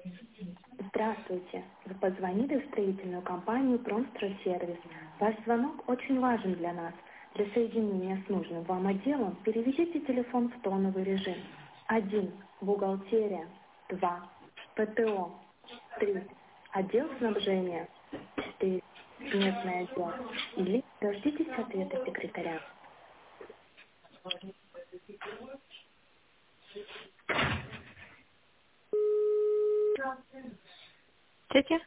Здравствуйте. Вы позвонили в строительную компанию «Промстройсервис». Ваш звонок очень важен для нас. Для соединения с нужным вам отделом переведите телефон в тоновый режим. 1. Бухгалтерия. 2. ПТО. 3. Отдел снабжения. 4. Местный отдел. Или дождитесь ответа секретаря. Тетя?